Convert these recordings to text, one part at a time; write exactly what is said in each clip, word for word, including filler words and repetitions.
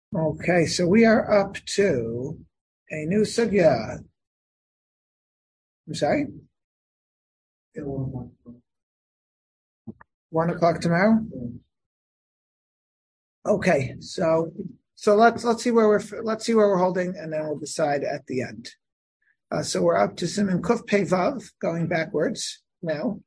Okay, so we are up to a new sugya. I'm sorry? One o'clock tomorrow? Okay, so so let's let's see where we're let's see where we're holding, and then we'll decide at the end. Uh, so we're up to Siman Kuf Pei Vav, going backwards now,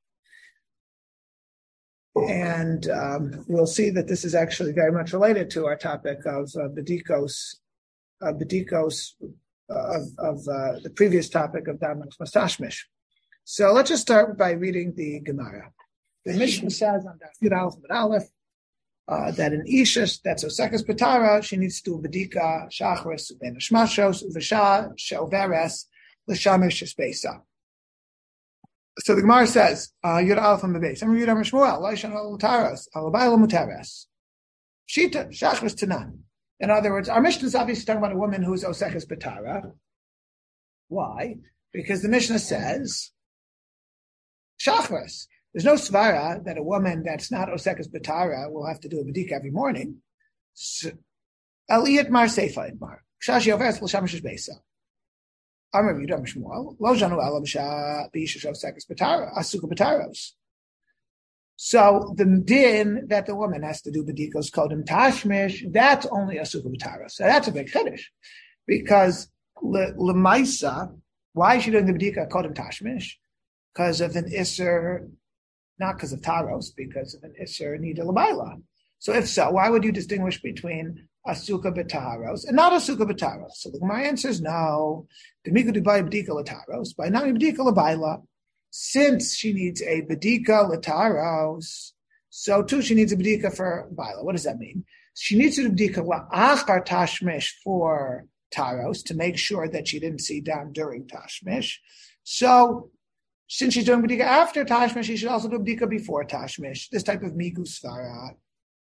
and um, we'll see that this is actually very much related to our topic of uh, Bedikos, uh, Bedikos uh, of, of uh, the previous topic of Damas Mastashmish. So let's just start by reading the Gemara. The Mishnah says on Daf Yud Aleph Amud Aleph uh, that an Isha that's Osekas Patara, she needs to do Bedika Shachris Ben Shmashos Uvesha Sheoveres L'Shamish Shespeisa. So the Gemara says, Yud Aleph Amud Beis. I'm Yud Amud Shmuel Loishan Lutaras Alabayla Mutaras Shita Shachris Tanan. In other words, our Mishnah is obviously talking about a woman who is Osekas Patara. Why? Because the Mishnah says Shachris. There's no svara that a woman that's not Osekas Batara will have to do a bedika every morning. Aliyat mar seifa idmar. Kshashi overs l'shamish beisa. Amar Yudam Shmuel lo janu alam sha b'isha Osekas Batara asuka bataros. So the din that the woman has to do bedikos kodem tashmish, that's only asuka bataros. So that's a big chiddush, because lemaisa, why is she doing the bedika kodem tashmish? Because of an isser. Not because of taros, because of an isser nida l'mayla. So if so, why would you distinguish between asuka b'taros and not asuka b'taros? So my answer is no. Demiku dubai b'dika l'taros, by nami b'dika l'bayla. Since she needs a b'dika l'taros, so too she needs a b'dika for bayla. What does that mean? She needs to do b'dika la'achar tashmish for taros to make sure that she didn't see down during tashmish. So since she's doing B'dika after Tashmish, she should also do B'dika before Tashmish, this type of Mikus Svara.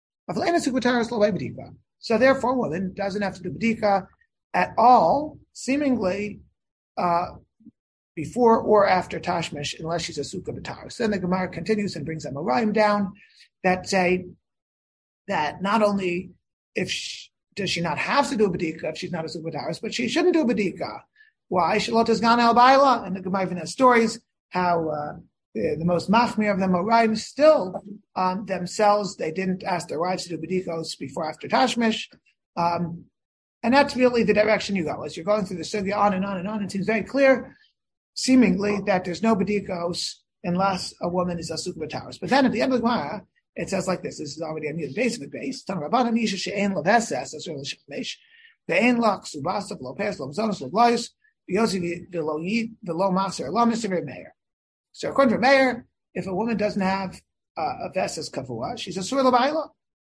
So therefore, a woman doesn't have to do B'dika at all, seemingly, uh, before or after Tashmish, unless she's a Sukkah B'taros. Then the Gemara continues and brings a Moraim down that say that not only if she, does she not have to do B'dika if she's not a Sukkah B'taros, but she shouldn't do B'dika. Why? Shalotas Gan El Baila, and the Gemara even has stories how uh, the, the most machmir of them are still um, themselves, they didn't ask their wives to do bedikos before after Tashmish. Um, and that's really the direction you go. As you're going through the sugya on and on and on, it seems very clear, seemingly, that there's no bedikos unless a woman is a sukkah b'taros. But then at the end of the Gemara, it says like this. This is already on the base of the base. Tan Rabbanan Isha she'en leveses as well as shemish. Ve'en lach subasav lo pes lo zonos lo blayus v'yosi v'lo yid v'lo maser lo miser meir. So according to Meir, if a woman doesn't have uh, a vesas kavua, she's a sur l'bayla.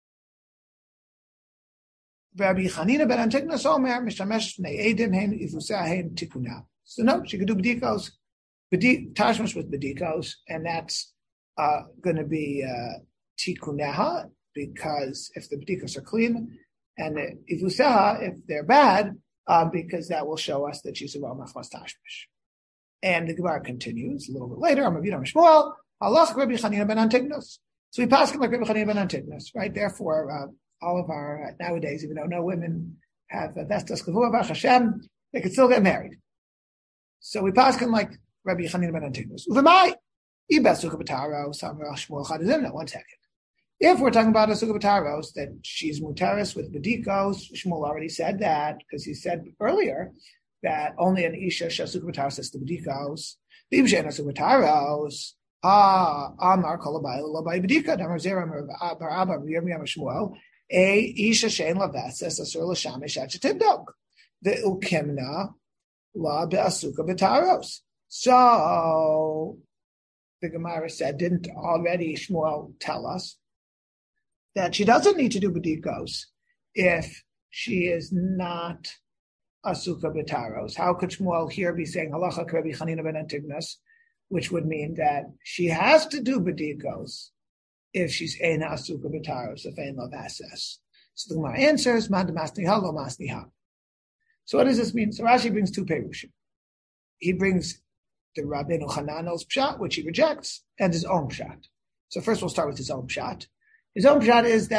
Rabbi Chanina ben Antignos Omer mishamesh b'nei edim hein ifusah hein tikuna. So no, she could do bedikos, bedik, tashmish with bedikos, and that's uh, going to be uh, tikunaha, because if the bedikos are clean, and ifusah if they're bad, uh, because that will show us that she's a well machmas tashmish. And the Gemara continues a little bit later. I'm a Yudam Shmuel. Allah Rabbi Chanina ben Antignos. So we pass him like Rabbi Chanina ben Antignos, right? Therefore, uh, all of our uh, nowadays, even though no women have vestas kavua Baruch Hashem, they could still get married. So we pass him like Rabbi Chanina ben Antignos. Uvamai ibas sukkah b'taros Samar Shmuel Chadazimna. One second. If we're talking about a sukkah b'taros, that she's mutaris with bedikos, Shmuel already said that because he said earlier that only an isha shasuk b'taros has to bedikos. The ibshe nasuk b'taros. Ah, amar kolabayla lo by bedika. Damar zera bar abba yirmiyam Shmuel. A isha shein laveses asur l'shamish at shetibdog. The ukimna la be'asuka b'taros. So the Gemara said, didn't already Shmuel tell us that she doesn't need to do bedikos if she is not Asuka b'taros? How could Shmuel here be saying halacha Rabbi Chanina ben Antignos, which would mean that she has to do bedikos if she's ein asuka b'taros, if ein lavases? So the Gemara answers, man masniha lo masniha. So what does this mean? So Rashi brings two perushim. He brings the Rabbeinu Hananel's pshat, which he rejects, and his own pshat. So first we'll start with his own pshat. His own pshat is that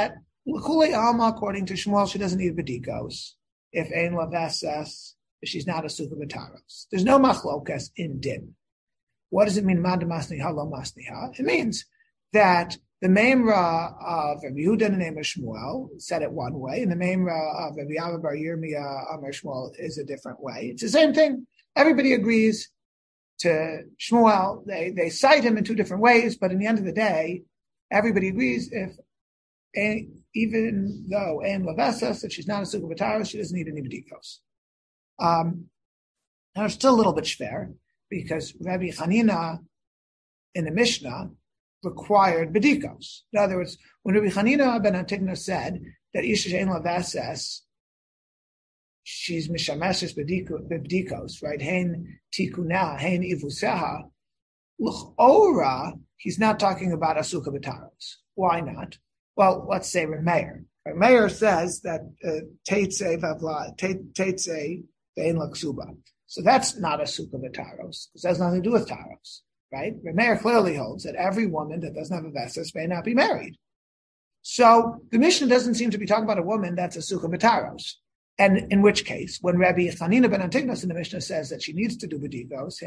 L'chulei alma, according to Shmuel, she doesn't need bedikos if ein lavesses, if she's not a sukkah b'taros. There's no machlokas in din. What does it mean? Mad masniha lo masniha. It means that the Meimra of Rabbi Yehuda in the name of Shmuel said it one way, and the Meimra of Rabbi Abba bar Yirmiyah Amar Shmuel is a different way. It's the same thing. Everybody agrees to Shmuel. They they cite him in two different ways, but in the end of the day, everybody agrees if a, even though Ein Lavesas, if she's not a Sukkah B'taros, she doesn't need any B'dikos. Um, now it's still a little bit schwer, because Rabbi Chanina in the Mishnah required bedikos. In other words, when Rabbi Chanina ben Antigna said that Isha she'en lavesses, she's mishameshes bedikos, right? Hein tikuna, hein ivuseha. L'chora, he's not talking about asuka b'taros. Why not? Well, let's say Rameir. Rameir says that teitze vavla teitze ve'en laksuba. So that's not asuka b'taros, because it has nothing to do with taros. Right? Rameir clearly holds that every woman that doesn't have a vesses may not be married. So the Mishnah doesn't seem to be talking about a woman that's a sukkah b'taros. And in which case, when Rabbi Chanina ben Antignos in the Mishnah says that she needs to do bedikos,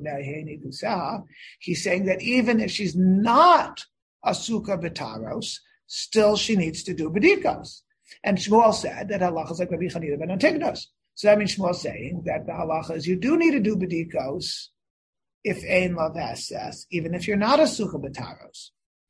he's saying that even if she's not a sukkah b'taros, still she needs to do bedikos. And Shmuel said that halacha is like Rabbi Chanina ben Antignos. So that means Shmuel saying that the halacha is you do need to do bedikos if ein lavesses, even if you're not a sukkah b'taros.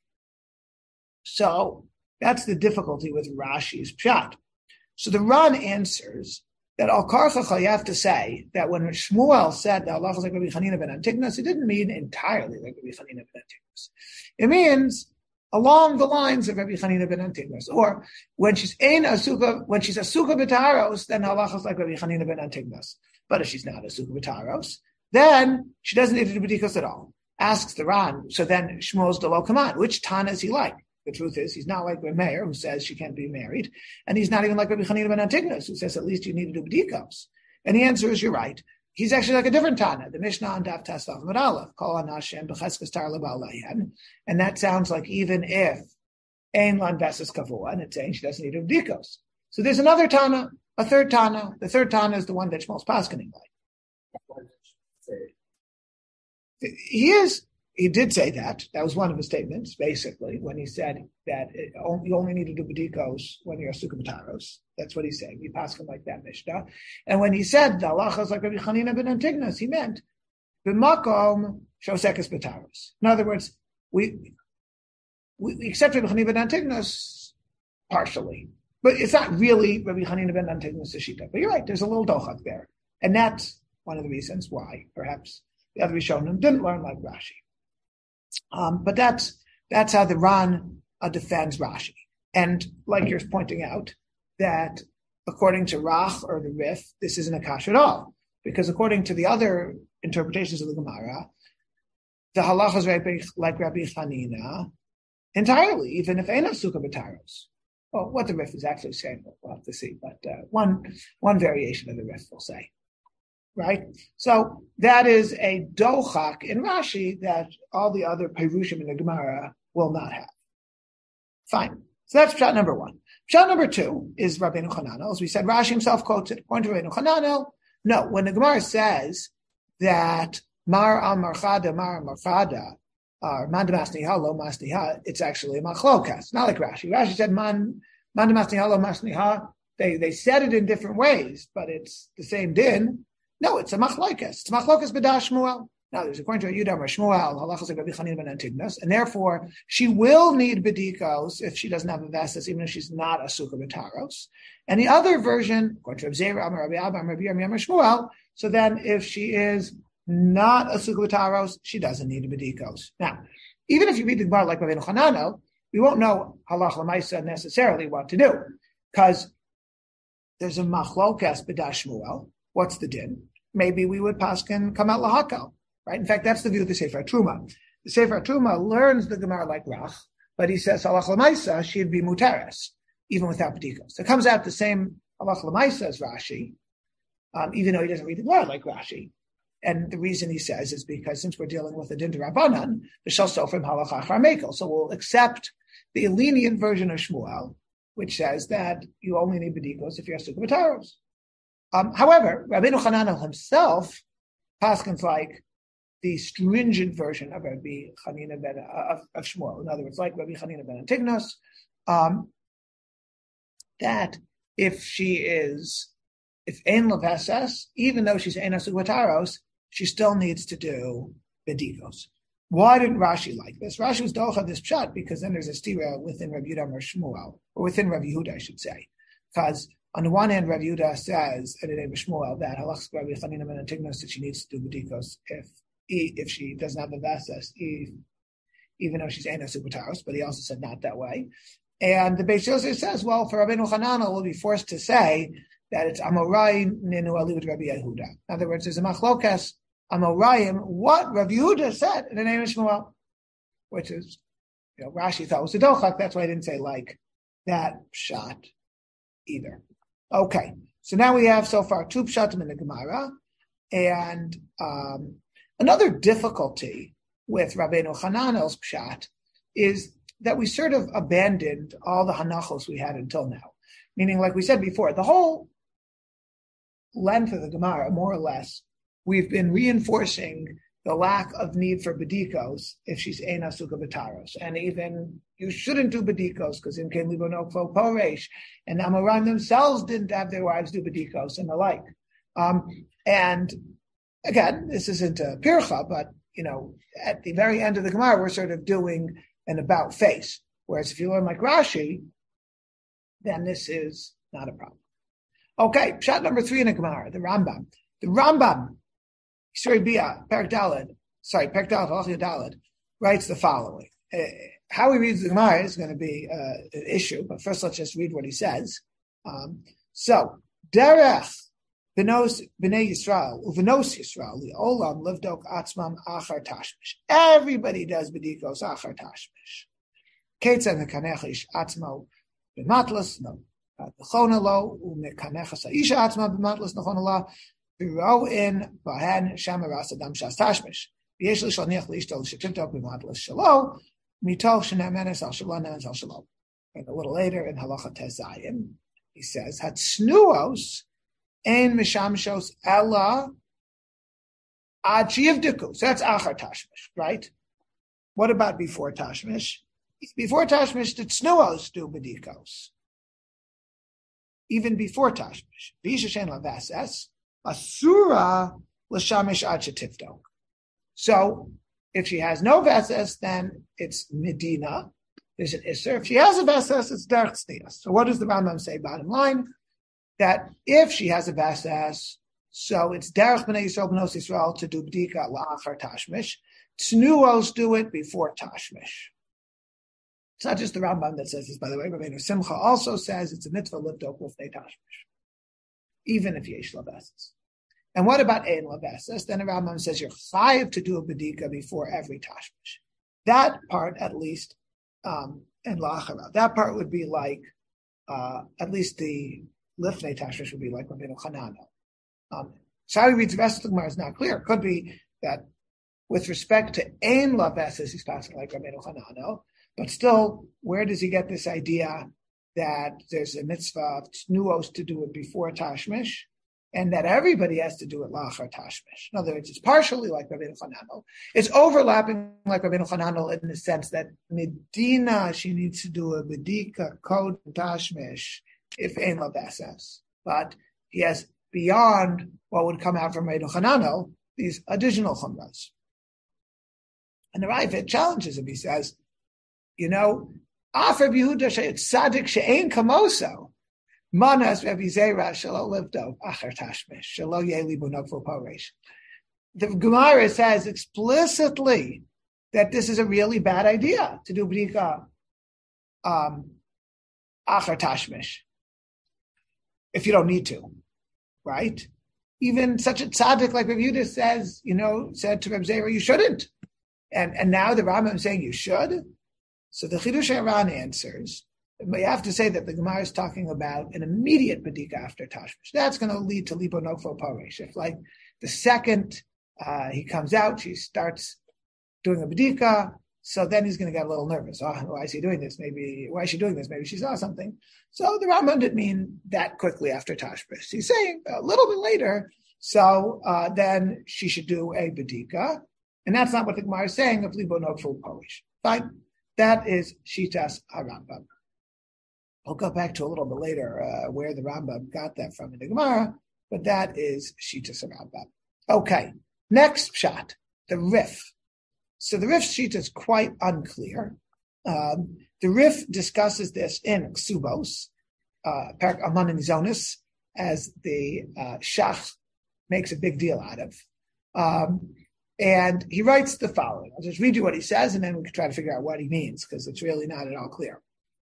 So that's the difficulty with Rashi's pshat. So the Ran answers that al karchach you have to say that when Shmuel said that Allah is like Rabbi Chanina ben Antignos, it didn't mean entirely like Rabbi Chanina ben Antignos. It means along the lines of Rabbi Chanina ben Antignos, or when she's ein a sukkah, when she's a sukkah b'taros, then Allah is like Rabbi Chanina ben Antignos. But if she's not a sukkah b'taros, then she doesn't need to do bedikos at all. Asks the Ran, so then Shmuel's the low command. Which Tana is he like? The truth is, he's not like Rabbi Meir, who says she can't be married, and he's not even like Rabbi Chanina ben Antignos, who says at least you need to do bedikos. And the answer is, you're right. He's actually like a different Tana. The Mishnah on Daf Tasvav Amud Aleph, Kol Anashem b'cheskes tar leba'alayan, and that sounds like even if ein lan vesses kavua, and it's saying she doesn't need to do bedikos. So there's another Tana, a third Tana. The third Tana is the one that Shmuel's paskening like. He is, he did say that. That was one of his statements, basically, when he said that it, you only need to do bedikos when you're a sukkah b'taros. That's what he's saying. He passed him like that, Mishnah. And when he said the halacha is like Rabbi Chanina ben Antignos, he meant b'makom shosekes b'taros. In other words, we we accept Rabbi Chanina ben Antignos partially, but it's not really Rabbi Chanina ben Antignos' shita. But you're right. There's a little dochak there, and that's one of the reasons why perhaps the other Rishonim didn't learn like Rashi. Um, but that's that's how the Ran uh, defends Rashi. And like you're pointing out, that according to Rach or the Rif, this isn't a kash at all. Because according to the other interpretations of the Gemara, the halacha is like Rabbi Chanina entirely, even if ain't a sukkah b'taros. Well, what the Rif is actually saying, we'll have to see. But uh, one one variation of the Rif will say. Right? So that is a dochak in Rashi that all the other Perushim in the Gemara will not have. Fine. So that's pshat number one. Pshat number two is Rabbeinu Chananel. As we said, Rashi himself quotes it. According to Rabbeinu Chananel, no, when the Gemara says that Mar al Marchada, Mar al Marchada, or Man Masniha, Lo Masniha, it's actually a machlokas. Not like Rashi. Rashi said Man Man Masniha, Lo Masniha. They they said it in different ways, but it's the same din. No, it's a machlokas. It's a machlokas b'das Shmuel. Now, there's according to Yudam or Shmuel, halachas like Rabbi Chanina ben Antignos, and therefore she will need bedikos if she doesn't have a vesses, even if she's not a sukkah b'taros. And the other version, according to Rabbi Zera, Amar Rabbi Abba, Amar Rabbi Yirmiyah, Amar Shmuel, so then if she is not a sukkah b'taros, she doesn't need bedikos. Now, even if you read the Gemara like Rabbeinu Chananel, we won't know halacha l'maisa necessarily what to do, because there's a machlokas b'das Shmuel. What's the din? Maybe we would paskin come out lahakal, right? In fact, that's the view of the Sefer Truma. The Sefer Truma learns the Gemara like Rach, but he says halach l'maisa she'd be muteres even without bedikos. So it comes out the same halach l'maisa as Rashi, um, even though he doesn't read the Gemara like Rashi. And the reason he says is because since we're dealing with a din d'Rabbanan, the shal sofrim halach achar mekel, so we'll accept the lenient version of Shmuel which says that you only need bedikos if you're sukkah b'taros. Um, however, Rabbeinu Hananel himself paskins like the stringent version of Rabbi Chanina ben uh, of, of Shmuel. In other words, like Rabbi Chanina ben Antignos, um, that if she is, if ein leveses, even though she's ein asugvataros, she still needs to do bedikos. Why didn't Rashi like this? Rashi was docha this pshat because then there's a stira within Rabbi Yehuda or Shmuel, or within Rabbi Yehuda, I should say, because on the one hand, Rabbi Yehuda says in the name of Shmuel that halachas Rabbi Chanina ben Antignos that she needs to do bedikos if if she doesn't have the veses, even though she's ein asugvataros, but he also said not that way. And the Beis Yosef says, well, for Rabbeinu Hananel, we'll be forced to say that it's Amorai Ninu Ali with Rabbi Yehuda. In other words, there's a machlokas Amorayim, what Rabbi Yehuda said in the name of Shmuel, which is, you know, Rashi thought was a dochak. That's why I didn't say like that pshat either. Okay, so now we have so far two pshatim in the Gemara, and um, another difficulty with Rabbeinu Hananel's pshat is that we sort of abandoned all the hanachos we had until now. Meaning, like we said before, the whole length of the Gemara, more or less, we've been reinforcing the lack of need for bedikos if she's eina sukkah b'taros. And even you shouldn't do bedikos because in Ken Libo Nokfo Poresh, and Amoram themselves didn't have their wives do bedikos and the like. Um, and again, this isn't a pircha, but you know, at the very end of the Gemara, we're sort of doing an about face. Whereas if you learn like Rashi, then this is not a problem. Okay, pshat number three in the Gemara, the Rambam. The Rambam, Yisrei Bia, Perek Daled, sorry, Perek Daled, Halachia Daled, writes the following. Uh, how he reads the Gemara is going to be uh, an issue, but first let's just read what he says. Um, so, Derech B'nos B'nei Yisrael, U'v'nos Yisrael, Li'olam Livdok Atzmam Achar Tashmish. Everybody does B'dikos Achar Tashmish. Ketzah Mekanecha Ish Atzmo B'matlas, no, Nechona Lo, U'mekanecha Sa'isha Atzma B'matlas, Nechona Lo, B'ro'in B'hen Shamaras Adam Shas Tashmish. V'yesh L'shalniach L'ishto L'shetivto B'matlas Shalo, Mitov Shenemenes Al Shalom Nemes Al Shalom. And a little later in Halacha Tezayim, he says, Hatznuos Ein Mishamshos Ella Ad Sheyivdiku. So that's Achar Tashmish, right? What about before Tashmish? Before Tashmish, the Tznuos do Bedikos. Even before Tashmish. V'isha Shein Lavases, Asura L'shamish Ad Shetivdok. So, if she has no Vases, then it's Medina. There's an Isser. If she has a Vases, it's Derech Tznius. So what does the Rambam say, bottom line? That if she has a Vases, so it's Derech B'nei Yisrael B'nos Yisrael to do B'dika La'achar Tashmish. Tznuos do it before Tashmish. It's not just the Rambam that says this, by the way. Rabbeinu Simcha also says it's a mitzvah livdok l'fnei Tashmish, even if yesh Lavases. And what about ein Lavases? Then the Rambam says you're chayiv to do a B'dika before every Tashmish. That part, at least, um, and La'achara, that part would be like, uh, at least the Lifnei Tashmish would be like Rabbeinu Hananel. Um, so how he reads the rest of the Gemara is not clear. It could be that with respect to ein Lavases, he's passing like Rabbeinu Hananel, but still, where does he get this idea that there's a mitzvah of Tznuos to do it before Tashmish, and that everybody has to do it La'achar Tashmish? In other words, it's partially like Rabbeinu Hananel. It's overlapping like Rabbeinu Hananel in the sense that Medina, she needs to do a Bedika, Kod, Tashmish, if ein Lavases. But he has, beyond what would come out from Rabbeinu Hananel, these additional chumras. And the Ravid challenges him. He says, you know, Af Rabbi Yehuda Tzadik she'ein kamoso, manas Rabbi Zera shelo livdo achar tashmish shelo yeli bunokvo poresh. The Gemara says explicitly that this is a really bad idea to do b'dika um, achar tashmish if you don't need to, right? Even such a tzaddik like Rabbi Yehuda says, you know, said to Rabbi Zera, you shouldn't, and and now the Rambam is saying you should. So the Chidush Haran answers, but you have to say that the Gemara is talking about an immediate B'dika after Tashmish. That's going to lead to Libo Nokfo Paresh. If like the second uh, he comes out, she starts doing a B'dika, So then he's going to get a little nervous. Oh, why is he doing this? Maybe, why is she doing this? Maybe she saw something. So the Rambam didn't mean that quickly after Tashmish. He's saying a little bit later, so uh, then she should do a Bedika. And that's not what the Gemara is saying of Libo Nog full Polish. Fine. That is Shitas HaRambam. I'll go back to a little bit later uh, where the Rambam got that from in the Gemara, but that is Shitas HaRambam. Okay. Next shot, the Rif. So the Rif sheet is quite unclear. Um, the Rif discusses this in Ksubos, uh, Parak Aman and Zonis, as the uh, Shach makes a big deal out of. Um, and he writes the following. I'll just read you what he says, and then we can try to figure out what he means, because it's really not at all clear.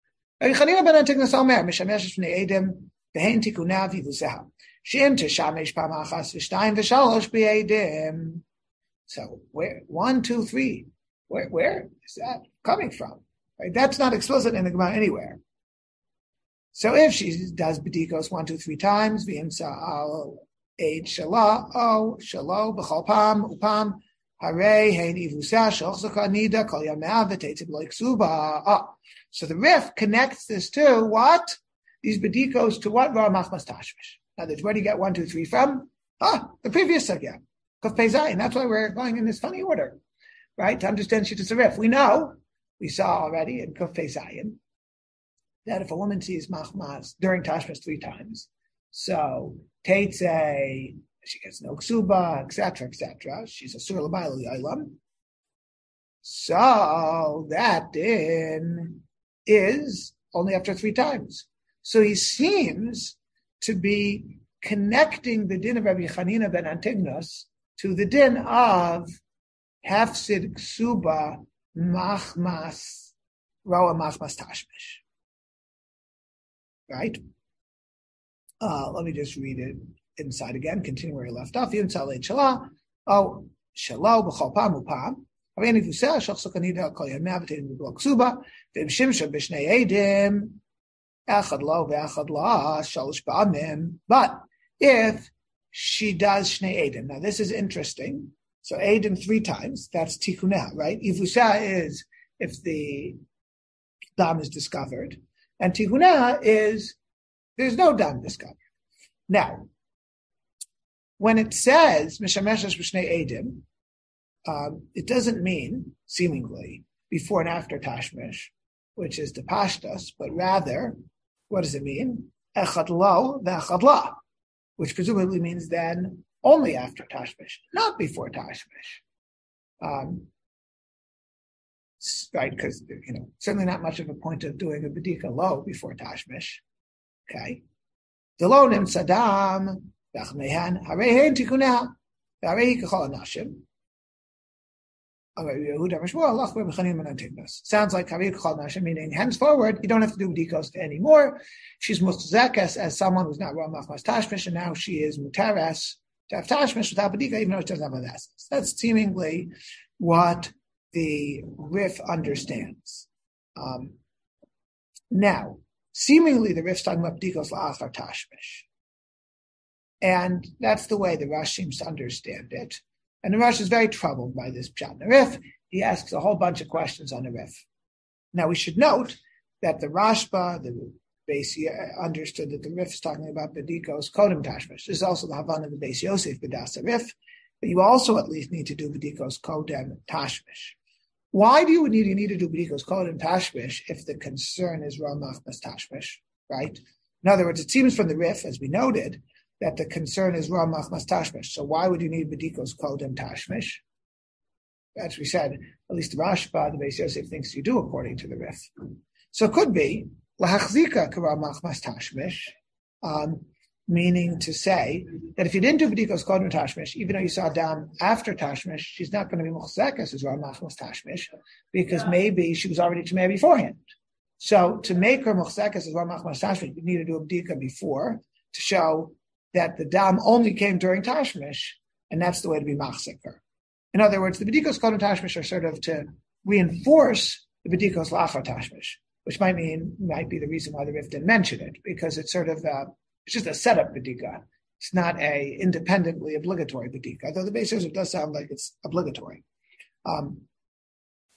So where one, two, three, where where is that coming from? Right? That's not explicit in the Gemara anywhere. So if she does bedikos one, two, three times, v'imsa al eid shala o shalo b'chol pam upam harei hein ivusa shalchzaka nida kol yameh v'teitzib lo iksuba. Ah, so the Rif connects this to what? These bedikos to what? Ra machmas tashmish. Now, where do you get one, two, three from? Ah, the previous sugya. And that's why we're going in this funny order, right? To understand Shittas HaRif. We know, we saw already in Kuf Pei Zayin, that if a woman sees machmas during Tashmish three times, so Teitzei, she gets no ksuba, et cetera, et cetera. She's a sur l'mayla l'olam. So that din is only after three times. So he seems to be connecting the din of Rabbi Chanina ben Antignos to the din of Hafsid Ksuba Machmas Roa Machmas Tashmish. Right? Uh, let me just read it inside again, continue where he left off. Yim Tzalei Shala, oh, Shalo B'chol Pam Upam, Haveni Vusel, Shach Sukanida, Kol Yameh V'tein B'blok Ksuba, V'im Shimsha B'shnei Eidim, Echad Lo V'echad La, Shalosh Ba'amim. But if she does Shnei Eidim. Now, this is interesting. So, Eidim three times, that's Tikunah, right? Ivusa is if the dam is discovered. And Tikunah is there's no dam discovered. Now, when it says Mishameshes B'Shnei Eidim, um, it doesn't mean, seemingly, before and after Tashmish, which is the Pashtas, but rather, what does it mean? Echad Lo V'echad La, which presumably means then only after Tashmish, not before Tashmish. Um, right, because, you know, certainly not much of a point of doing a Bedika Lo before Tashmish. Okay. The Lo Nim Sadam, B'achmehan, Harehen Tikunah, Harei Kachol Anashim. Sounds like Harei Kachol Anashim, meaning henceforward, you don't have to do Bedikos anymore. She's Muchzekes as someone who's not Ra Machmas Tashmish, and now she is Mutares to have Tashmish without Bedika, even though she doesn't have an essence. That's seemingly what the Rif understands. Um, now, seemingly the Rif's talking about Bedikos La'achar Tashmish. And that's the way the Rosh seems to understand it. And the Rosh is very troubled by this Pshat in the Rif. He asks a whole bunch of questions on the Rif. Now, we should note that the Rashba, the Beis understood that the Rif is talking about Bedikos Kodem Tashmish. This is also the Havana of the Beis Yosef B'das Rif. But you also at least need to do Bedikos Kodem Tashmish. Why do you need, you need to do Bedikos Kodem Tashmish if the concern is Ra Machmas Tashmish, right? In other words, it seems from the Rif, as we noted, that the concern is Ra Machmas Tashmish. So why would you need Bedikos Kodem Tashmish? As we said, at least the Rashba, the Beis Yosef thinks you do according to the Rif. So it could be Lahachzika Kara Machmas Tashmish, um, meaning to say that if you didn't do Bedikos Kodem Tashmish, even though you saw Dam after Tashmish, she's not going to be Muchzekas as Ra Machmas Tashmish, because maybe she was already Tameh beforehand. So to make her Muchzekas as Ra Machmas Tashmish, you need to do a Bedika before to show that the Dam only came during Tashmish, and that's the way to be Machzeker. In other words, the Bedikos Kodem Tashmish are sort of to reinforce the Bedikos La'achar Tashmish, which might mean, might be the reason why the Rif didn't mention it, because it's sort of, uh, it's just a setup Bedika. It's not a independently obligatory Bedika, although the Beis Yosef does sound like it's obligatory. Um,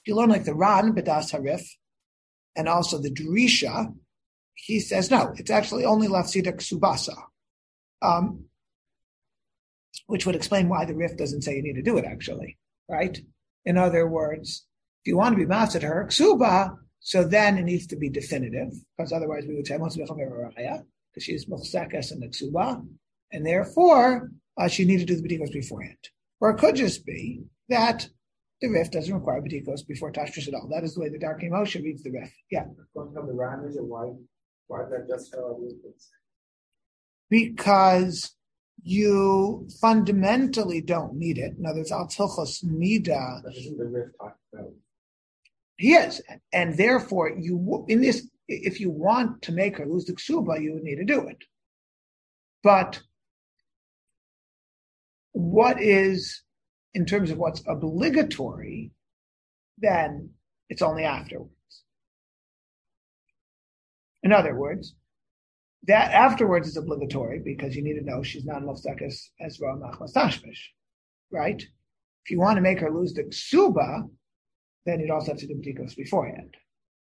If you learn like the Ran, B'das Harif, and also the Drisha, he says, no, it's actually only Lafsida Ksubasa, um, which would explain why the Rif doesn't say you need to do it, actually, right? In other words, if you want to be Mafsid her Ksuba, so then it needs to be definitive, because otherwise we would say, because she's Muchsekes and the Ksuba, and therefore uh, she needed to do the B'dikos beforehand. Or it could just be that the Rif doesn't require B'dikos before Tashmish at all. That is the way the Darkei Moshe reads the Rif. Yeah. From the Ran, why, why is that just how it is? Because you fundamentally don't need it. In other words, Al Tilchos Nida. That isn't the Rif talked about. He is. And therefore, you in this, if you want to make her lose the Ksuba, you would need to do it. But what is, in terms of what's obligatory, then it's only afterwards. In other words, that afterwards is obligatory because you need to know she's not Mufsakis as Ra Machmas Tashmish, right? If you want to make her lose the Ksuba, then you'd also have to do B'dikos beforehand.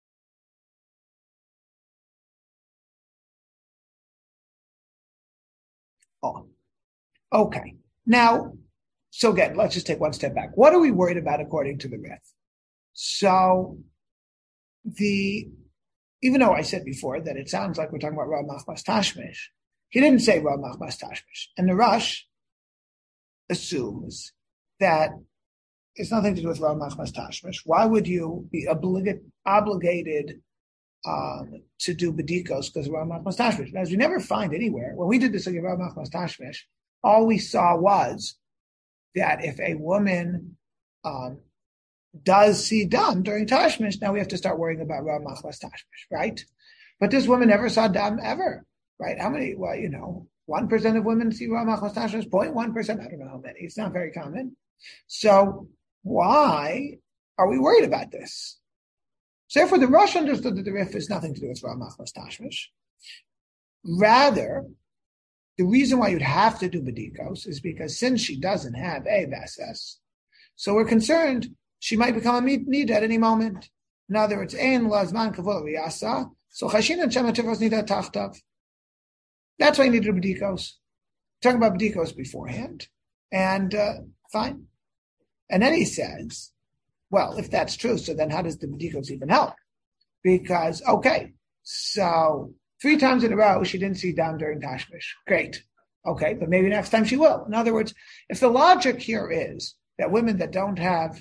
Oh, okay. Now, so again, let's just take one step back. What are we worried about according to the Rif? So, the even though I said before that it sounds like we're talking about Ra Machmas Tashmish, he didn't say Ra Machmas Tashmish. And the Rush assumes that it's nothing to do with Ra Machmas Tashmish. Why would you be oblig- obligated um, to do B'dikos because of Ra Machmas Tashmish? As we never find anywhere, when we did this again, Ra Machmas Tashmish, all we saw was that if a woman um, does see dam during Tashmish, now we have to start worrying about Ra Machmas Tashmish, right? But this woman never saw dam ever, right? How many, well, you know, one percent of women see Ra Machmas Tashmish, zero point one percent, I don't know how many, it's not very common. So why are we worried about this? So therefore, the Rosh understood that the Rif has nothing to do with Ra Machmas Tashmish. Rather, the reason why you'd have to do B'dikos is because since she doesn't have a Vases, so we're concerned she might become a Nida at any moment. In other words, Ein Lazman Kavol Riyasa, so Chashin and Shemativos Nida Tachtav. That's why you need to do B'dikos. Talking about B'dikos beforehand, and uh, fine. And then he says, well, if that's true, so then how does the B'dikos even help? Because, okay, so three times in a row, she didn't see dam during Tashmish. Great. Okay, but maybe next time she will. In other words, if the logic here is that women that don't have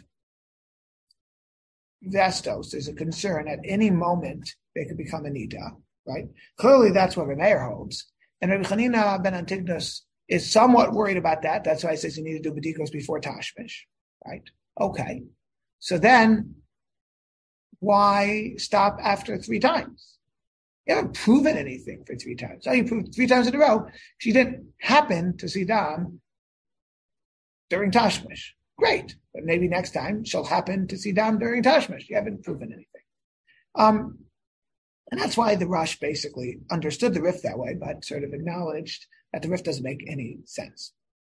Vestos, there's a concern at any moment they could become a Nida, right? Clearly that's what Rameir holds. And Rabbi Chanina ben Antigonus is somewhat worried about that. That's why he says you need to do B'dikos before Tashmish, right? Okay. So then, why stop after three times? You haven't proven anything for three times. So you proved three times in a row. She didn't happen to see dam during Tashmish. Great. But maybe next time she'll happen to see dam during Tashmish. You haven't proven anything. Um, and that's why the Rush basically understood the Rif that way, but sort of acknowledged that the Rif doesn't make any sense.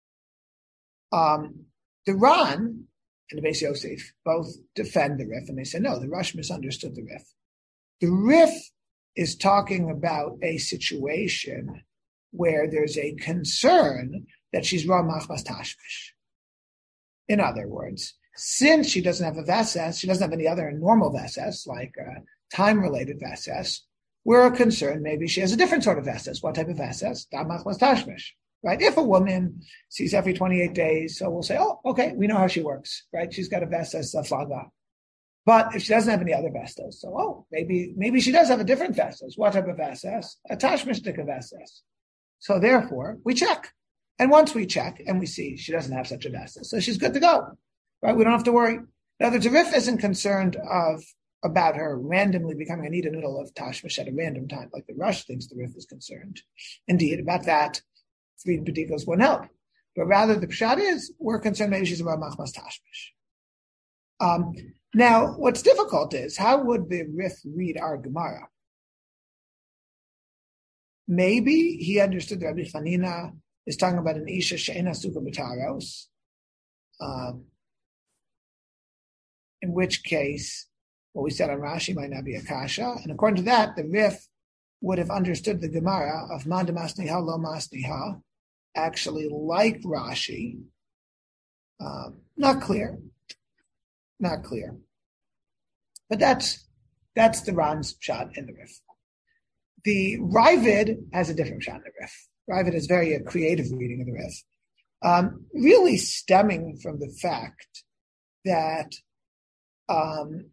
Um, the Ran and the Beis Yosef both defend the Rif, and they say, no, the Rush misunderstood the Rif. The Rif is talking about a situation where there's a concern that she's Ra Machmas Tashmish. In other words, since she doesn't have a Vases, she doesn't have any other normal Vases, like uh, time-related Vases, we're concerned maybe she has a different sort of Vases. What type of Vases? Dam Machmas Tashmish. Right? If a woman sees every twenty-eight days, so we'll say, oh, okay, we know how she works, right? She's got a Vases, a Flaga. But if she doesn't have any other Vestos, so oh, maybe maybe she does have a different Vestos. What type of Vases? A Tashmishtik Vases. So therefore, we check. And once we check and we see she doesn't have such a Vestos, so she's good to go. Right? We don't have to worry. Now, the Rif isn't concerned of about her randomly becoming a Nida in the middle of Tashmish at a random time, like the Rush thinks the Rif is concerned. Indeed, about that, three B'dikos won't help. But rather, the Pshat is, we're concerned maybe she's about Machmas Tashmish. Um, now, what's difficult is, how would the Rif read our Gemara? Maybe he understood that Rabbi Chanina is talking about an Isha She'ena Suka B'taros. Um, in which case what we said on Rashi might not be a kasha. And according to that, the Rif would have understood the Gemara of man de masniha lo masniha, actually like Rashi. Um, not clear. Not clear. But that's that's the Ran's shot in the Rif. The Ravid has a different shot in the Rif. Ravid is very a creative reading of the Rif, um, really stemming from the fact that um,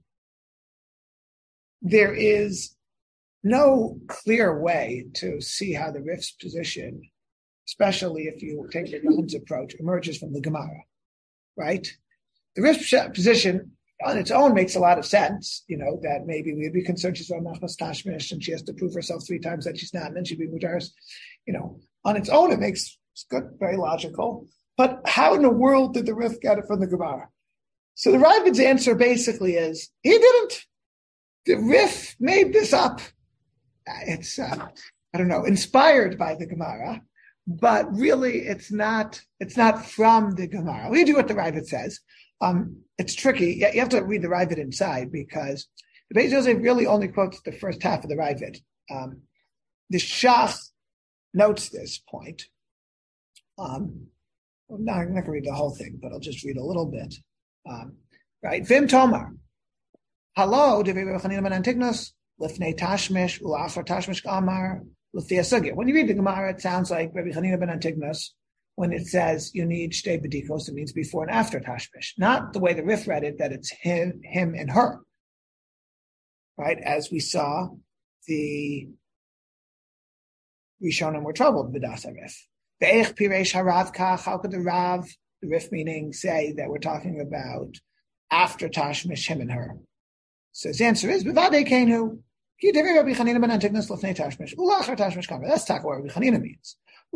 there is no clear way to see how the Rif's position, especially if you take the Ran's approach, emerges from the Gemara, right? The Rif's position on its own makes a lot of sense, you know, that maybe we'd be concerned she's on Machmas Tashmish and she has to prove herself three times that she's not, and then she'd be Mudaris. You know, on its own, it makes it's good, very logical. But how in the world did the Rif get it from the Gemara? So the Ravid's answer basically is, he didn't. The Rif made this up. It's, uh, I don't know, inspired by the Gemara, but really it's not, it's not from the Gemara. We do what the Ravid says. Um, it's tricky. You have to read the Ravid inside because the Beis Yosef really only quotes the first half of the Ravid. Um, the Shach notes this point. Um, I'm not, I'm not going to read the whole thing, but I'll just read a little bit. Um, right? Vim Tomar. Hello, Devei Rabbi Chanina ben Antignos, Lifnei Tashmish, Ulachar Tashmish Amar, Lifnei Asugya. When you read the Gemara, it sounds like Rabbi Chanina ben Antignos. When it says you need shtei bedikos, it means before and after tashmish. Not the way the Rif read it, that it's him, him and her. Right? As we saw, the Rishonim were troubled with das Rif. Ve'ech piresh harav kach, how could the Rav, the Rif meaning, say that we're talking about after tashmish, him and her? So his answer is, b'vadei kenu, ki devei Rabbi Chanina ben Antignos lefnei tashmish, ulachar tashmish kamer. That's talking what Rabbi Chanina means.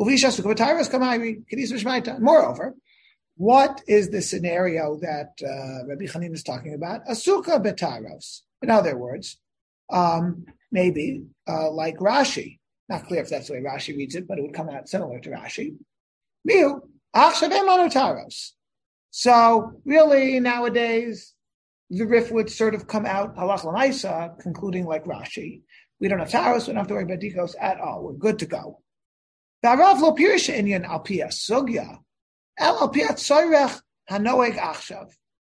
Moreover, what is the scenario that uh, Rabbi Chanina is talking about? Asuka betaros. In other words, um, maybe uh, like Rashi. Not clear if that's the way Rashi reads it, but it would come out similar to Rashi. Miu achshavem anotaros. So really nowadays, the Rif would sort of come out halach l'maisa, concluding like Rashi. We don't have taros, we don't have to worry about dikos at all. We're good to go. Ba'arav lo pirisha inyan al pia sugya, el al pia tzoyrech hanoeg achshav.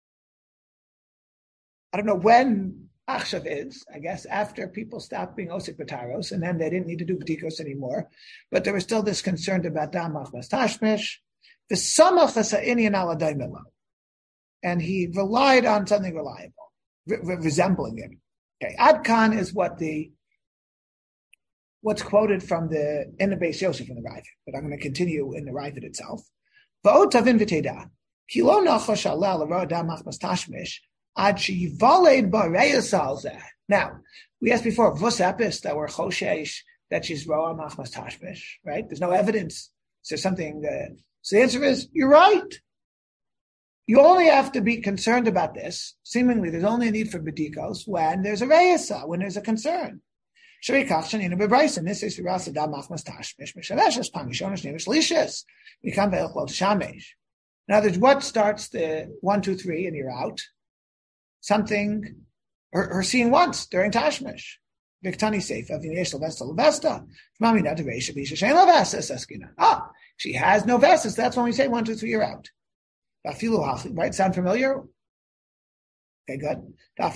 I don't know when achshav is. I guess after people stopped being osik b'taros, and then they didn't need to do b'tikos anymore. But there was still this concern about dam machmas tashmish. The samach hasa inyan al adaymelo, and he relied on something reliable, re- re- resembling it. Okay, Adkan is what the what's quoted from the in the Beis Yosef in the Ravid, but I'm going to continue in the Ravid itself. Va'otavin v'teda ki lo nachosh aleh l'ro dam machmas tashmish ad sheyivaled b'reyus al zeh. Now we asked before vos epis that we're choshesh that she's roa machmas tashmish, right? There's no evidence. So something. Uh, so the answer is you're right. You only have to be concerned about this. Seemingly, there's only a need for bedikos when there's a reyasa, when there's a concern. In other words, what starts the one, two, three, and you're out? Something, her, her seeing once during Tashmish. Ah, she has no vestas. That's when we say one, two, three, you're out. Right? Sound familiar? Okay, good.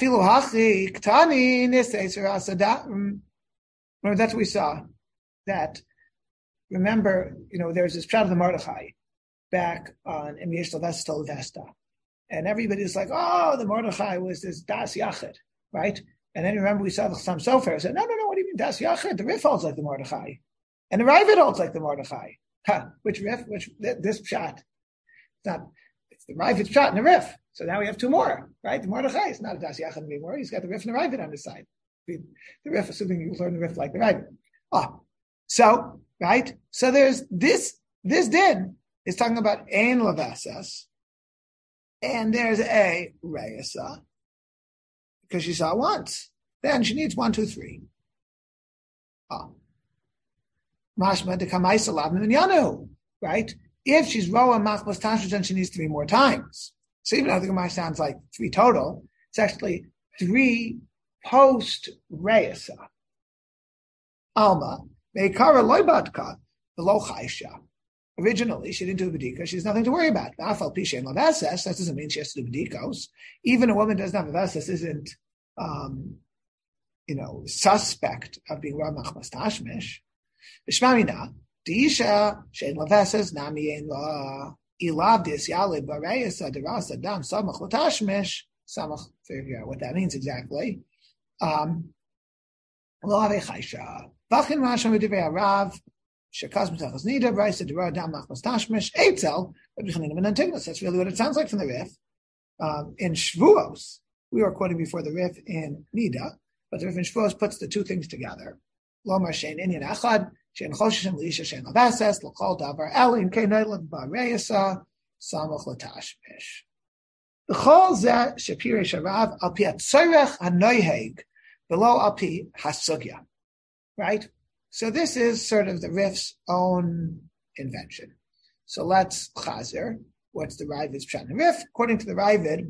Remember, that's what we saw. That, remember, you know, there's this shot of the Mordechai back on Im Yesh Levesta Levesta. And everybody's like, oh, the Mordechai was this Das Yachid, right? And then remember we saw the Chassam Sofer said, no, no, no, what do you mean Das Yachid? The Rif holds like the Mordechai. And the Ravid holds like the Mordechai. Huh, which Rif? Which, this shot? It's not, it's the Ravid shot and the Rif. So now we have two more, right? The Mordechai is not a Das Yachid anymore. He's got the Rif and the Ravid on his side. The, the Rif, assuming you learn the Rif like the Ravid. Ah, so, right? So there's this, this din is talking about Ein Levesas, and there's a Reyasa, because she saw once. Then she needs one, two, three. Ah. Mashma de Kamaisa Lavna Yanu, right? If she's Roa Machmas Tashmish, then she needs three more times. So even though the Gemara sounds like three total, It's actually three post Reisa. Alma, Meikara Loibatka, below Chaisha. Originally, she didn't do Bedika. She has nothing to worry about. Afal Pisha and Lavases, that doesn't mean she has to do Bedikos. Even a woman who doesn't have Lavases isn't, um, you know, suspect of being Ramach Mastashmish. Bishmamina, Deisha, Shein Lavases, Nami Ein La, Ilavdis, Yalid, Barayasa, Derasa, Dam, Samach Latashmish, Samach, figure out what that means exactly. Um, Lo Ave Chaisha. Vachin Rasha Medivei Arav, Shekaz Mitachas Nida, Brisa Dera Dam Machmas Tashmish, Eitzel, Rabbi Chanina ben Antigonus. That's really what it sounds like from the Rif. Um, in Shvuos, we were quoting before the Rif in Nida, but the Rif in Shvuos puts the two things together. Lomar Shein Inyan Achad, Shein Choshishim Leisha Shein Lavases, L'chol Davar Elim, Keinayla Bareyasa, Samach Latashmish. L'chol Zeh Shapirei Sharav, Al Pi Atzorech HaNoiheg, below Al Pi HaSugya. Right? So this is sort of the Rif's own invention. So let's chazer. What's the Ravid's pshat in the Rif? According to the Ravid,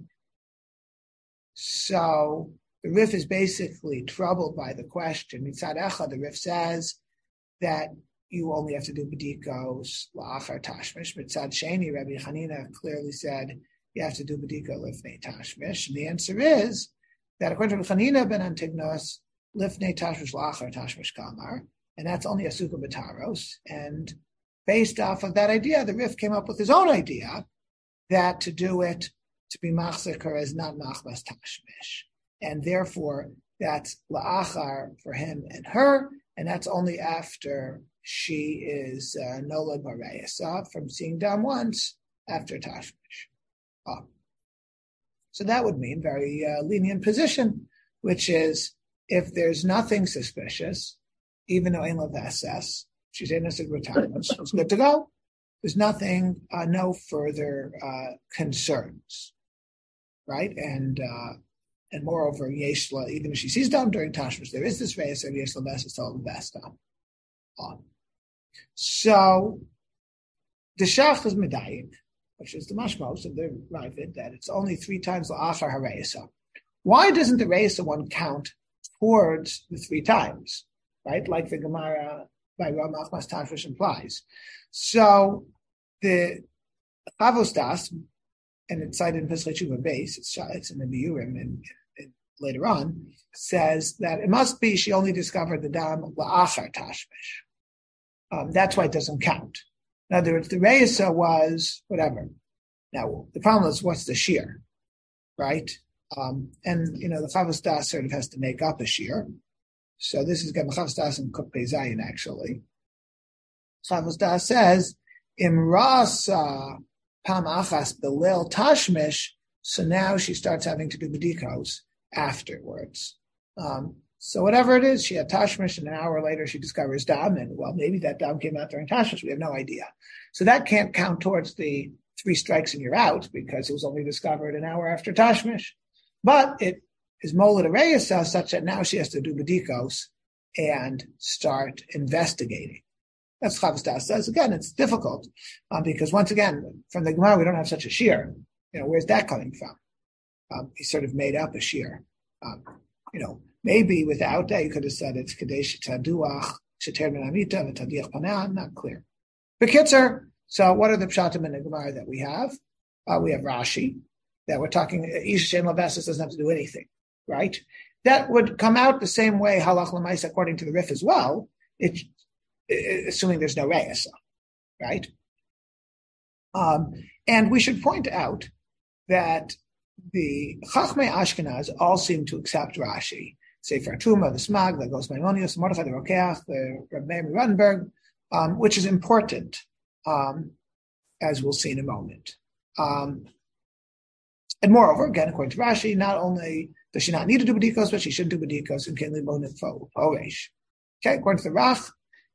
so the Rif is basically troubled by the question. Mitzad Echad, the Rif says that you only have to do bedikos la'achar tashmish. Mitzad Sheni, Rabbi Chanina clearly said you have to do bediko lifnei tashmish. And the answer is that according to Rabbi Chanina ben Antignos, lifnei tashmish la'achar tashmish kamar. And that's only a sukkah b'taros. And based off of that idea, the Rif came up with his own idea that to do it, to be machzir is not machmas tashmish. And therefore, that's la'achar for him and her, and that's only after she is uh, nola barayasa from seeing dam once after tashmish. Oh. So that would mean very uh, lenient position, which is if there's nothing suspicious, even though Ein Lav S S, she's in a retirement, it's good to go. There's nothing, uh, no further uh, concerns, right? And uh, and moreover, Yeshla, even if she sees Dam during Tashmish, there is this Reyes of Yeshla Best, it's all the best Dam. Um, so, the Shach is Medayik, which is the mashmos of the Ravid, that it's only three times La'achar HaReyesa. Why doesn't the Reyesa one count towards the three times? Right, like the Gemara by Ramach Mas Tashmish implies. So the Avostas, and it's cited in Pesach Tshuva base, it's, it's in the Biurim and, and later on, says that it must be she only discovered the Dam La'achar Tashmish. Um, that's why it doesn't count. In other words, the Reisa was whatever. Now, the problem is, what's the shear, right? Um, and, you know, the Avostas sort of has to make up a shear. So this is Gemachavos Das and Kuk Zayin actually. Chavos Das says, Imrasa Pam Achas Belil Tashmish, so now she starts having to do Bedikos afterwards. Um, so whatever it is, she had Tashmish, and an hour later she discovers Dam, and well, maybe that Dam came out during Tashmish, we have no idea. So that can't count towards the three strikes and you're out, because it was only discovered an hour after Tashmish. But it is Mola Reyesa such that now she has to do Bedikos and start investigating. That's Chavos Das says. Again, it's difficult um, because once again, from the Gemara, we don't have such a shear. You know, where's that coming from? Um, he sort of made up a shear. Um, you know, maybe without that, you could have said it's Kadesh Taduach, Sheter Menamita, Tadiach Panan, not clear. Bekitzer, so what are the pshatim in the Gemara that we have? Uh, we have Rashi, that we're talking, Isha Shein Lavasis doesn't have to do anything. Right? That would come out the same way, halach l'maisa, according to the Rif as well, it, it, assuming there's no reyesa, right? Um, and we should point out that the Chachmei Ashkenaz all seem to accept Rashi. Sefer Tuma, the Smag, the Gos Maimonides, the Mordechai, the Rokeach, the Reb Meir Rodenberg, um, which is important, um, as we'll see in a moment. Um, and moreover, again, according to Rashi, not only does she not need to do bedikos, but she should do bedikos and can live on it for Oresh. Okay, according to the Rach,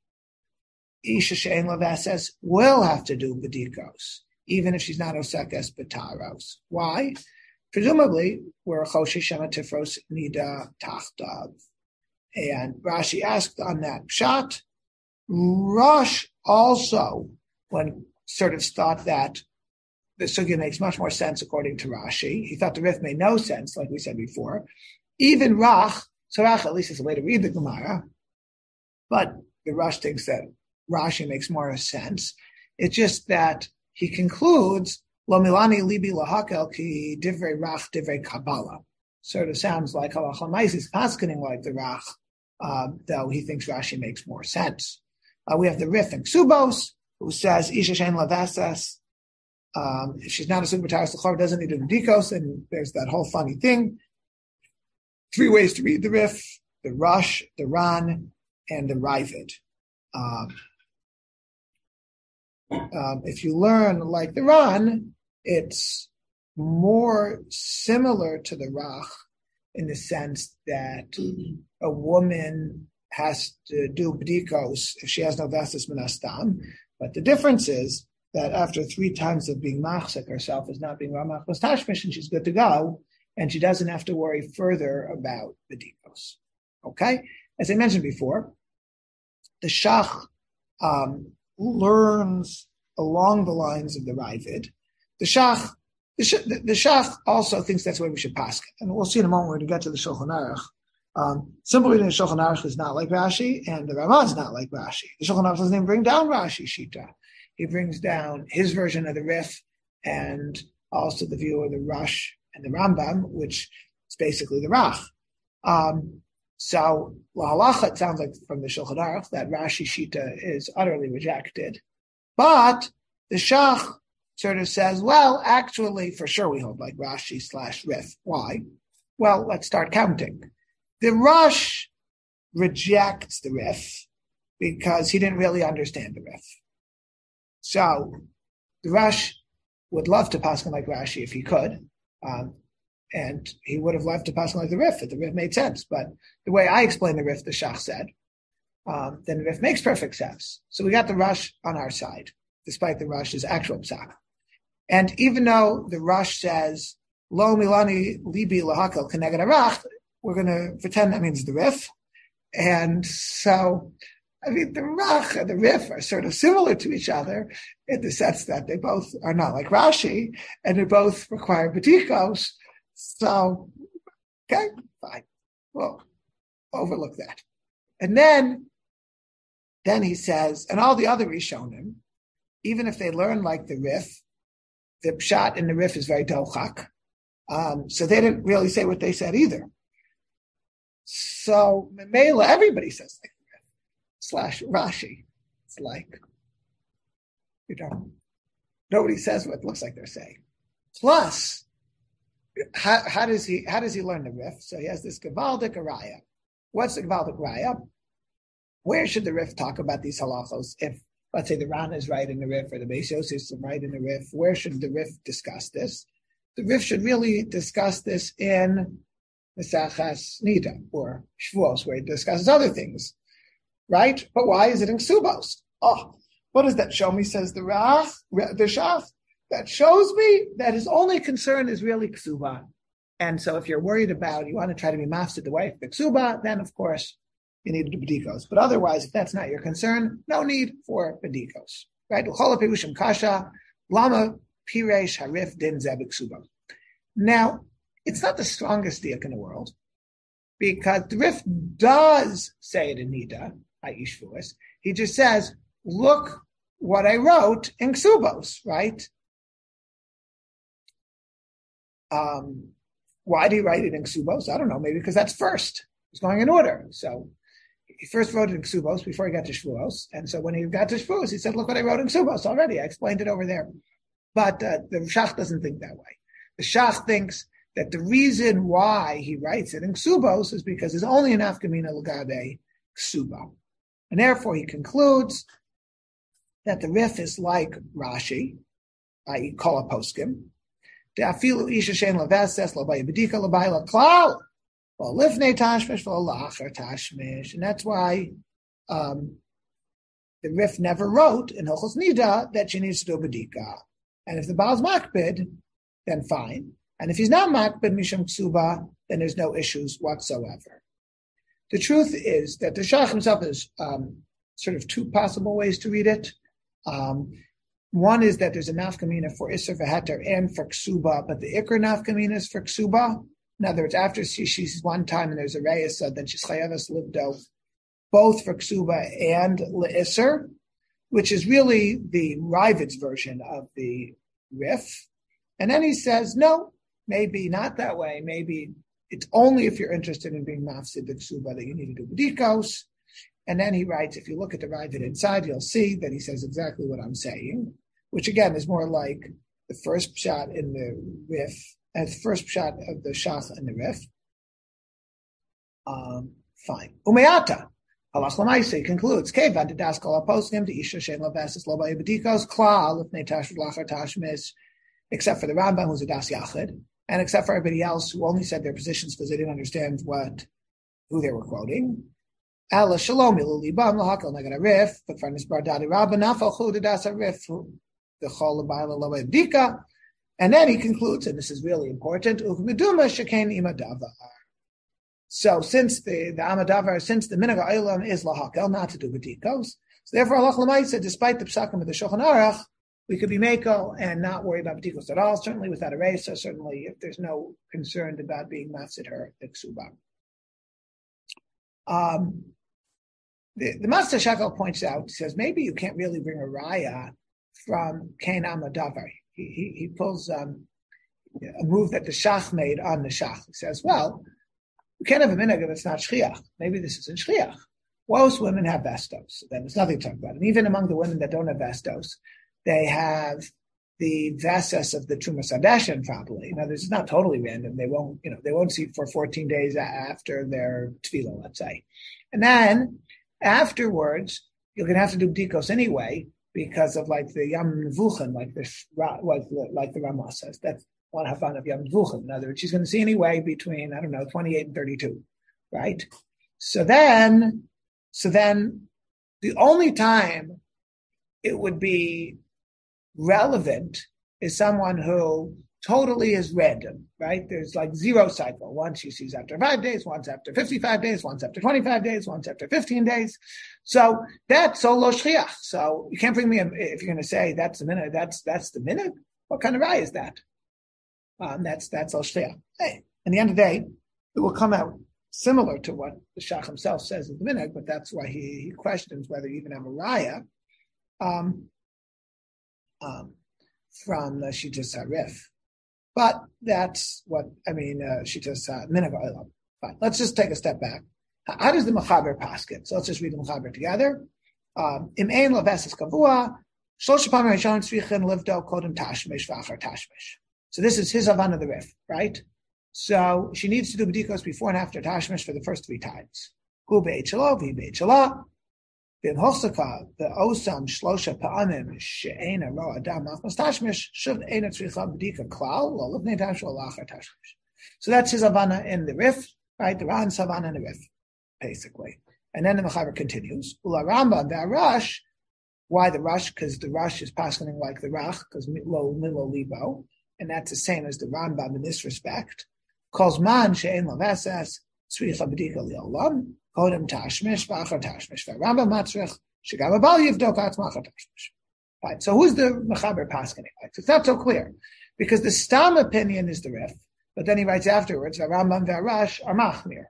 Isha Shein Lavases will have to do bedikos, even if she's not Osekes Betaros. Why? Presumably, we're Choshi Shema Tifros Nida Tachtav. And Rashi asked on that pshat. Rosh also, when sort of thought that the sugya makes much more sense according to Rashi. He thought the Rif made no sense, like we said before. Even Rach, so Rach at least is a way to read the Gemara, but the Rosh thinks that Rashi makes more sense. It's just that he concludes, Lo milani libi lahakel ki divrei Rach divrei Kabbalah. Sort of sounds like Halacha Ma'is is paskening like the Rach, uh, though he thinks Rashi makes more sense. Uh, we have the Rif and Ksubos, who says, Isha Shein Lavasas, um, if she's not a Subbataris, the Chor doesn't need a Medikos, and there's that whole funny thing. Three ways to read the Rif, the Rush, the Ran, and the Ravid. Um, um, if you learn like the Ran, it's more similar to the Rach in the sense that a woman has to do bdikos if she has no vestas minastam. But the difference is that after three times of being machzik herself as not being ramach was tashmish, and she's good to go, and she doesn't have to worry further about bdikos. Okay? As I mentioned before, the Shach um, learns along the lines of the Ravid. The Shach The, the, the Shach also thinks that's the way we should pass it. And we'll see in a moment when we get to the Shulchan Aruch. Um, simple reading the Shulchan Aruch is not like Rashi, and the Ramah is not like Rashi. The Shulchan Aruch doesn't even bring down Rashi Shita. He brings down his version of the Rif and also the view of the Rush and the Rambam, which is basically the Rach. Um, so, Lahalacha, it sounds like from the Shulchan Aruch that Rashi Shita is utterly rejected. But the Shach sort of says, well, actually, for sure we hold like Rashi slash Rif. Why? Well, let's start counting. The Rush rejects the Rif because he didn't really understand the Rif. So the Rush would love to pass him like Rashi if he could, um, and he would have loved to pass him like the Rif if the Rif made sense. But the way I explain the Rif, the Shach said, um, then the Rif makes perfect sense. So we got the Rush on our side, despite the Rush's actual psak. And even though the Rush says, Lo milani libi lahakel keneged arach, we're going to pretend that means the Rif. And so, I mean, the Rach and the Rif are sort of similar to each other in the sense that they both are not like Rashi, and they both require Batikos. So, okay, fine. Well, overlook that. And then, then he says, and all the other Rishonim, even if they learn like the Rif, the pshat in the Rif is very dochak. Um, so they didn't really say what they said either. So Mela, everybody says like the Rif slash Rashi. It's like, you know, nobody says what it looks like they're saying. Plus, how, how does he how does he learn the Rif? So he has this Gavaldik Araya. What's the Gavaldik Araya? Where should the Rif talk about these halachos? If, let's say, the Ran is right in the Rif or the Beis Yosef is right in the Rif, where should the Rif discuss this? The Rif should really discuss this in Mesachas Nida or Shvuos, where he discusses other things, right? But why is it in Ksubos? Oh, what does that show me, says the Rach, the Shach? That shows me that his only concern is really Ksuba. And so if you're worried about, you want to try to be mafsid the wife, the Ksuba, then of course you need to do Badikos. But otherwise, if that's not your concern, no need for Badikos. Right? L'chol ha'pirushim kasha, lama piresh harif din zeh b'ksuba. Now, it's not the strongest diak in the world, because the Rif does say it in Nida, i.e. Shvuos. He just says, look what I wrote in Ksubos, right? Um, why did he write it in Ksubos? I don't know, maybe because that's first. It's going in order. So he first wrote it in Ksubos before he got to Shvuos. And so when he got to Shvuos, he said, look what I wrote in Ksubos already. I explained it over there. But uh, the Shach doesn't think that way. The Shach thinks that the reason why he writes it in Ksubos is because there's only an Afkamina Lagabe Ksuba. And therefore he concludes that the Rif is like Rashi, that is. Kol HaPoskim. De'afilu isha shein leveses lo bayibedika l'bayla klal. Well, lifnei tashmish v'lo lachar tashmish. And that's why um, the Rif never wrote in Hilchos Nida that she needs to do a bedika. And if the Baal's makbid, then fine. And if he's not makbid misham ksuba, then there's no issues whatsoever. The truth is that the Shach himself is um, sort of two possible ways to read it. Um, One is that there's a nafkamina for Isser v'heter and for Ksuba, but the Iker nafkamina is for Ksuba. In other words, after she, she's one time and there's a Reyes, then she's Chayavas Livdo, both for Ksuba and L'Isser, which is really the Rivid's version of the Rif. And then he says, no, maybe not that way. Maybe it's only if you're interested in being mafsid the Ksuba that you need to do B'dikos. And then he writes, if you look at the Rivid inside, you'll see that he says exactly what I'm saying, which again is more like the first shot in the Rif, and the first shot of the Shach in the Rif. Um, fine. Umayata. Halach Lamaisa concludes, Kevan to Daskal Apostim to Isha Shen Lavasis Loba Ibadikos, Klal, if Netash Lachar Tashmis, except for the Rambam, who's a Das Yachid, and except for everybody else who only said their positions because they didn't understand what who they were quoting. Ala Shalom Ilulibam Lahakal Nagana Rif, but for this Bardadi Rabba Nafal Chud Das Rif, the Chol Baila Loba Ibadika. And then he concludes, and this is really important, Ukmiduma Shekain Imadavar. So since the, the Amadavar, since the Minhag Ha'olam is lahakel, not to do B'dikos, so therefore Allah L'maisa, despite the Psakim of the Shulchan Aruch, we could be Meko and not worry about B'dikos at all, certainly without a race, so certainly if there's no concern about being Mafsid her, the Ksuba. Um, the, the Master Shakel points out, he says, maybe you can't really bring a Raya from Kain Amadavar. He, he, he pulls um, a move that the Shach made on the Shach. He says, well, we can't have a minhag if it's not shchiach. Maybe this isn't shchiach. Most women have vestos. Then there's nothing to talk about. And even among the women that don't have vestos, they have the vesas of the Trumas Hadeshen probably. Now, this is not totally random. They won't, you know, they won't see for fourteen days after their tefillah, let's say. And then afterwards, you're going to have to do b'dikos anyway because of like the Yam Nevuchim, like the like the, like the Ramah says. That's one Havan of Yom Nevuchim. In other words, she's going to see anyway between, I don't know, twenty-eight and thirty-two, right? So then, so then the only time it would be relevant is someone who totally is random, right? There's like zero cycle. Once she sees after five days, once after fifty-five days, once after twenty-five days, once after fifteen days. So that's solo shchiach. So you can't bring me, a, if you're going to say that's the minute, that's, that's the minute. What kind of raya is that? Um, that's that's al shchiach. Hey, in the end of the day, it will come out similar to what the Shach himself says in the minhag, but that's why he, he questions whether you even have a raya um, um, from the Shitas HaRif. But that's what, I mean, uh, Shitas HaMinhag HaOlam. Fine, let's just take a step back. How does the Mechaber paskin? So let's just read the Mechaber together. Im ein levesis kavua, shlosh pamim rishonim tzrichin livdo kodem tashmish v'achar tashmish. So this is his Havana of the Rif, right? So she needs to do b'dikos before and after tashmish for the first three times. Hu be'et shelo, v'hi be'et shelo. V'im hosaka, v'osam shlosha pa'amim she'ena ro adam machmas tashmish, shuv eina tzricha b'dika klal, lo livnei tashmish, lo lachar tashmish. So that's his Havana in the Rif, right? The Ran's Havana in the Rif, basically. And then the Mechaber continues. Ula Rambam ve'arash. Why the Rush? Because the Rush is paskening like the Rach, because lo milo libo. And that's the same as the Rambam in this respect. Calls man she'en lavesas tzricha b'dika li'olam kodem tashmish v'achar tashmish v'Rambam matzrich shegam abal yivdok atzmachar tashmish. Right. So who's the Mechaber paskening like? It's not so clear because the Stam opinion is the Rif, but then he writes afterwards Rambam ve'arash are machmir.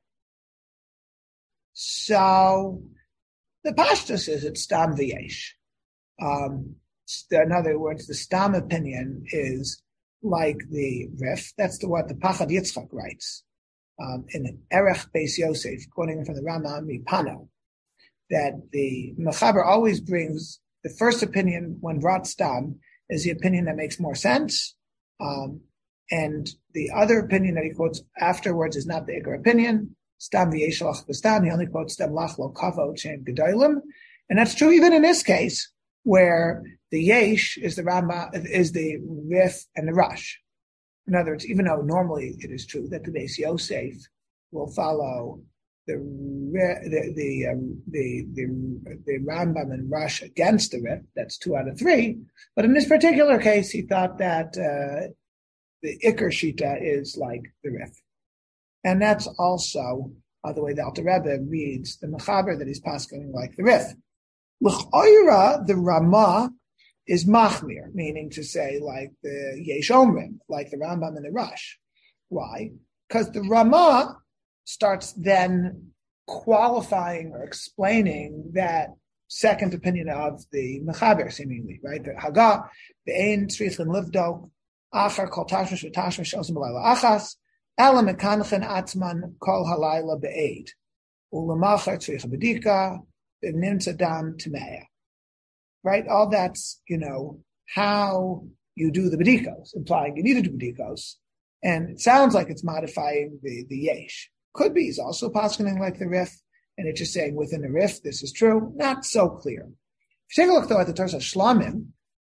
So the Pashtus is it's Stam v'yesh. Um, in other words, the Stam opinion is like the Rif. That's the what the Pachad Yitzchak writes um, in Erech Beis Yosef, quoting from the Rambam Mipano, that the Mechaber always brings the first opinion when brought Stam is the opinion that makes more sense, um, and the other opinion that he quotes afterwards is not the Iker opinion. Stam v'yesh lach v'stam. He only quotes Stam lach lo kavod she'en gedolim, and that's true even in this case, where the Yesh is the Rama, is the Rif and the Rush. In other words, even though normally it is true that the Beis Yosef will follow the the the um, the, the the Rambam and Rush against the Rif, that's two out of three. But in this particular case, he thought that uh, the Iker Shita is like the Rif, and that's also uh, the way the Alter Rebbe reads the Mechaber that he's paskening like the Rif. L'ch'oira, the Ramah is machmir, meaning to say like the Yesh Omrim, like the Rambam and the Rush. Why? Because the Ramah starts then qualifying or explaining that second opinion of the Mechaber, seemingly, right? The Haggah, the Ein Tzrichin Livdok, Achar Kol Tashmish V'Tashmish Osim B'Layla Achas, Ela Mekanchen Atzman Kol Halayla Be'ed, Ulamachar Tzricha B'Dika, B'Nimtza Dam Tmeya. Right? All that's, you know, how you do the B'Dikos, implying you need to do B'Dikos. And it sounds like it's modifying the, the Yesh. Could be, he's also poskening like the Rif, and it's just saying within the Rif, this is true. Not so clear. If you take a look, though, at the Torah Shlamim,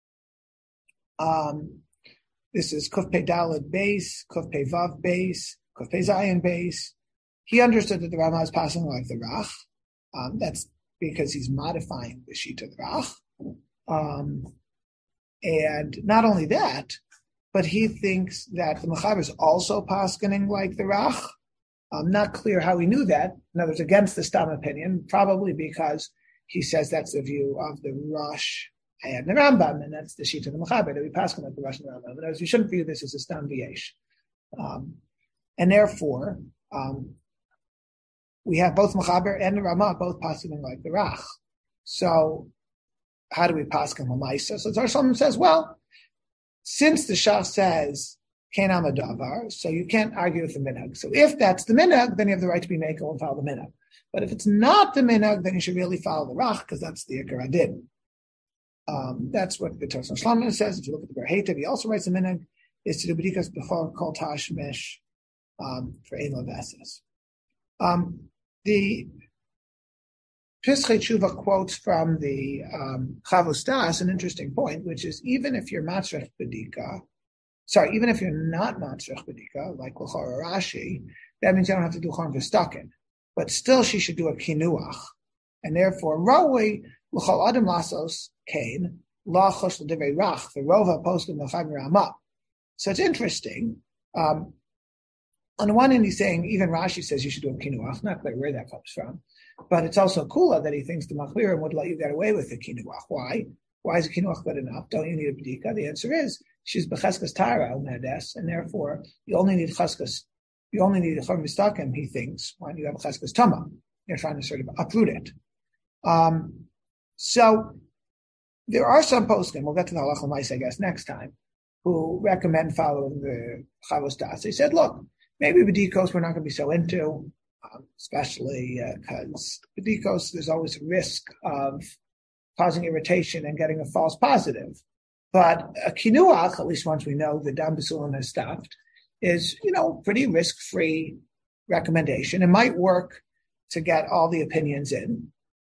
um, this is Kuf Pei Daled base, Kuf Pei Vav base, Kuf Pei Zayin base. He understood that the Rama is passing like the Rach. Um, that's because he's modifying the Shita of the Rach. Um, and not only that, but he thinks that the Mechaber is also poskening like the Rach. I'm not clear how he knew that. In other words, against the Stam opinion, probably because he says that's the view of the Rosh and the Rambam, and that's the Shita of the Mechaber, that we pass like the Rosh and the Rambam. In other words, we shouldn't view this as a Stam V'yesh. Um, and therefore, um, we have both Mechaber and the Ramah both passing like the Rach. So, how do we paskin l'maisa? So Tzar Shalom says, well, since the Shach says Kenam Adavar, so you can't argue with the minhag. So if that's the minhag, then you have the right to be mekel and follow the minhag. But if it's not the minhag, then you should really follow the Rach, because that's the Ikar Adin. Um, that's what the Tzar Shalom says. If you look at the Berhetev, he also writes the minhag is to do b'dikas b'chor kol tashmish um, for ein levases. Um, the Pischei Tshuva quotes from the um, Chavos Das an interesting point, which is even if you're matzrech b'dika, sorry, even if you're not matzrech b'dika, like l'chor Rashi, that means you don't have to do chorn v'stakin, but still she should do a kinuach, and therefore rawei l'chol adam lasos kain lachosh l'divrei rach the rova poskim l'chaim ramah. So it's interesting. Um, on the one hand, he's saying even Rashi says you should do a kinuach. Not clear where that comes from. But it's also cooler that he thinks the Machmirim would let you get away with the kinuach. Why? Why is a kinuach good enough? Don't you need a b'dika? The answer is she's b'cheskas tara al nedes, and therefore you only need cheskas. You only need a chor mistakim. He thinks when you have a cheskas tama, you're trying to sort of uproot it. Um, so there are some poskim. We'll get to the halacha l'maisa, I guess, next time, who recommend following the Chavos Das. They said, look, maybe b'dikos we're not going to be so into. Um, especially because uh, b'dikos, there's always a risk of causing irritation and getting a false positive. But a kinuach, at least once we know the dam b'sulam has stopped, is, you know, pretty risk-free recommendation. It might work to get all the opinions in.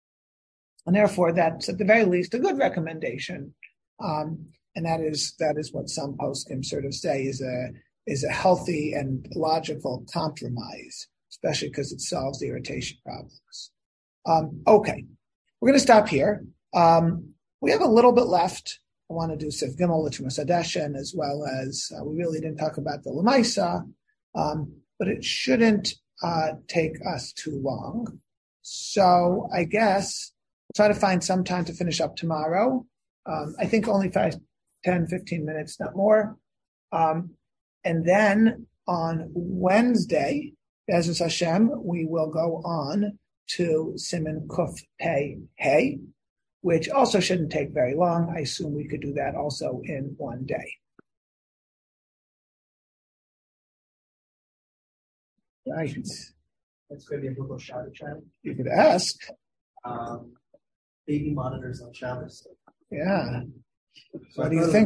And therefore, that's at the very least a good recommendation. Um, and that is that is what some poskim sort of say is a is a healthy and logical compromise, especially because it solves the irritation problems. Um, okay, we're going to stop here. Um, we have a little bit left. I want to do Sif Gimel, L'Tumas Hadeshen, as well as uh, we really didn't talk about the Lamaisa, um, but it shouldn't uh, take us too long. So I guess we'll try to find some time to finish up tomorrow. Um, I think only five, ten, fifteen minutes, not more. Um, and then on Wednesday, Be'ezus Hashem, we will go on to Siman Kuf Pei Hey, which also shouldn't take very long. I assume we could do that also in one day. Right. That's going to be a Google Shabbos channel. You could ask. Um, baby monitors on Shabbos. Yeah. So What do you think?